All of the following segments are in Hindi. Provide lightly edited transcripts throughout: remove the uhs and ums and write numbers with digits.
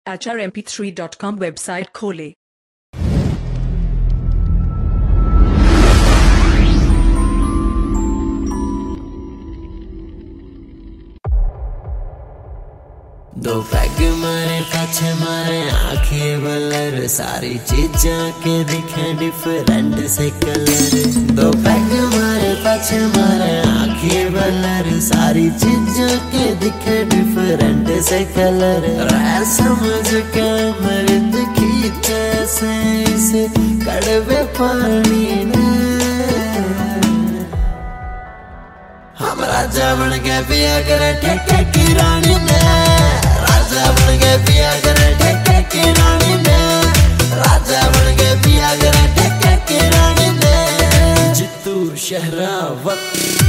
hrmp3.com वेबसाइट खोलें। दो पैग मारे पाछे मारे आंखें बलर, सारी चीजा के दिखे डिफरेंट से कलर। दो पैग मारे पाछे मारे आंखें बलर, सारी चीजा के दिखे डिफरेंट से कलर। रह समझ के मर्द खींचे से इसे कड़वे पानी ने, हम राजा बन के पिया करे ठेके की रानी ने। राजा बन के पिया करे ठेके की रानी ने, राजा बन के पिया करे ठेके की रानी ने। चित्तूर शहरावत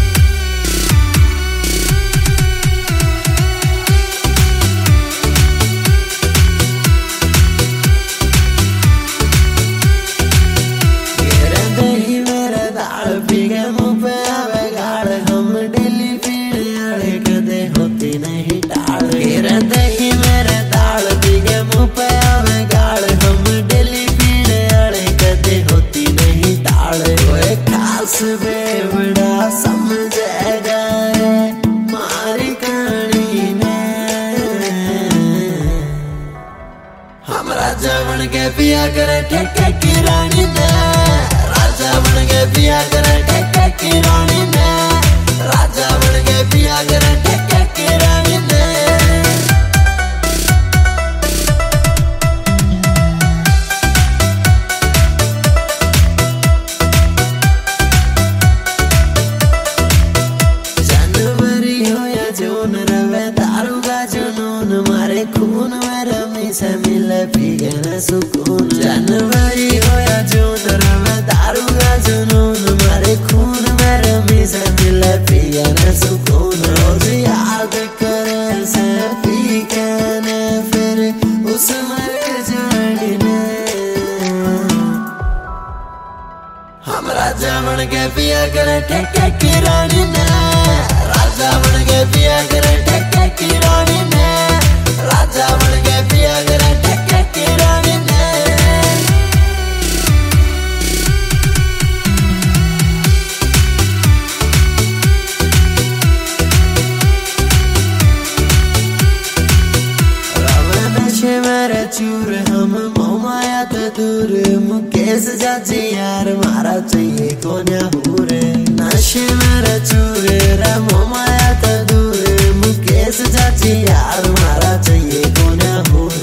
बेवड़ा समझेगा मारी कहानी ने। हम राजा बन के पिया करे ठेके की रानी ने, राजा बन के पिया करे ठेके की रानी ने, राजा बन के पिया करे ठेके की रानी ने। खून में रमी से मिले पीगे न सुकून। जनवरी हो या जून रवे दारू का जुनून, मारे खून में रमी से मिले पीगे न सुकून। रोज याद करे से पीके ने फिर उस मर जानी ने। हम राजा बन के पिया करे ठेके की रानी ने, राजा बन के पिया करे ठेके की रानी ने, राजा बन के पिया करे ठेके की रानी ने। नशे मेरे चूर हम मोमाया तो दूर, मुकेश जाजी यार मारा चाहिए कोन्या पूरे। नशे मेरे चूर रे मोमाया तो दूर, मुकेश जाजी यार मारा चाहिए कोन्या पूरे।